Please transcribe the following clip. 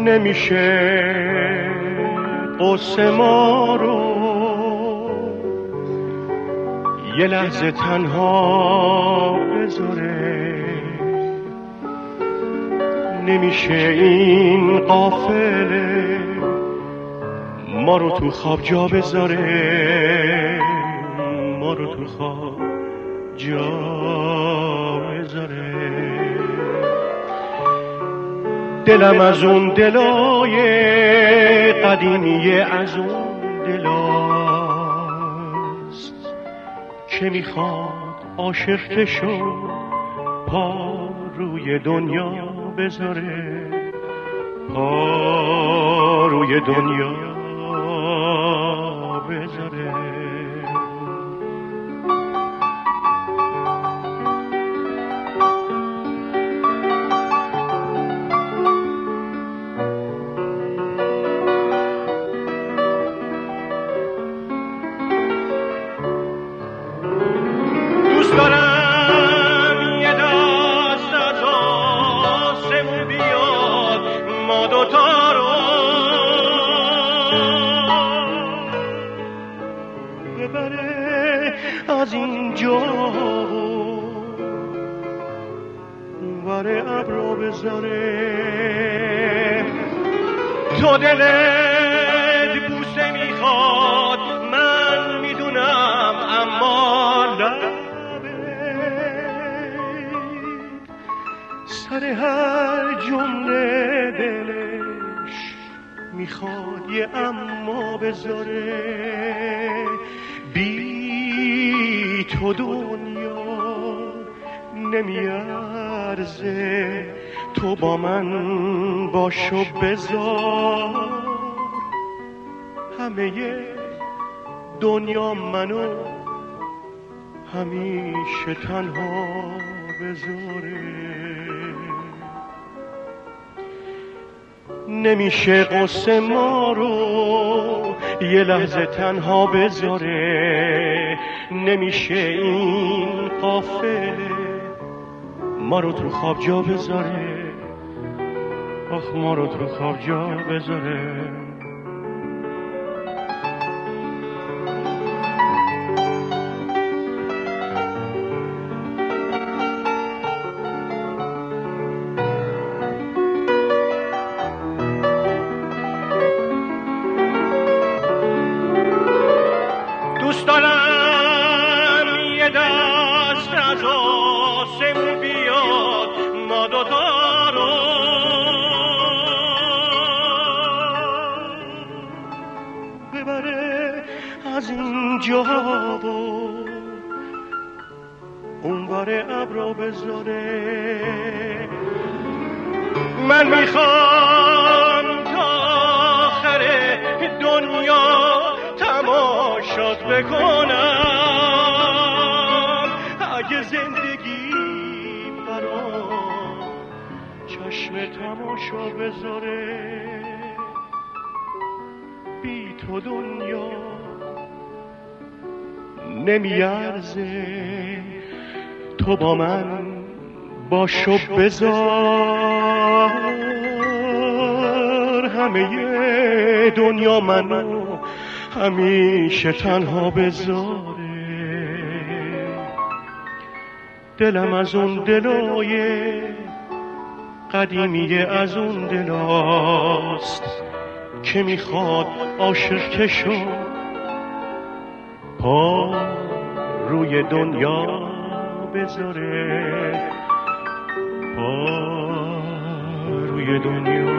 نمیشه قصه ما رو یه لحظه تنها بذاره، نمیشه این قافله ما رو تو خواب جا بذاره، ما رو تو خواب جا بذاره. دلم از اون دلای قدیمی، از اون دلاست که میخواد عاشق شو پا روی دنیا بذاره، پا روی دنیا بذاره. دوست دارم یه دست از آسمون بیاد ما دوتا رو ببره از اینجا اونور ابرو بذاره. تو دلت بوسه میخواد من میدونم، اما سر هر جمله دلش میخواد یه اما بذاره. بی تو دنیا نمیارزه، تو با من باش و بذار همه دنیا منو همیشه تنها بذاره. نمیشه قصه ما رو یه لحظه تنها بذاره، نمیشه این قافله ما رو تو خواب جا بذاره، آخ ما رو تو خواب جا بذاره. دوست دارم یه دست از آسمون بیاد ما دوتا رو ببره از اینجا و اونور ابرو بذاره. من میخوام تا آخر دنیا تماشات بکنم، اگه زندگی برام چشم تماشا بذاره. بی تو دنیا نمیارزه، تو با من باش و بذار همه دنیا منو همیشه تنها بذاره. دلم از اون دلای قدیمی، از اون دلاست که میخواد عاشق شو پا روی دنیا بذاره، پا روی دنیا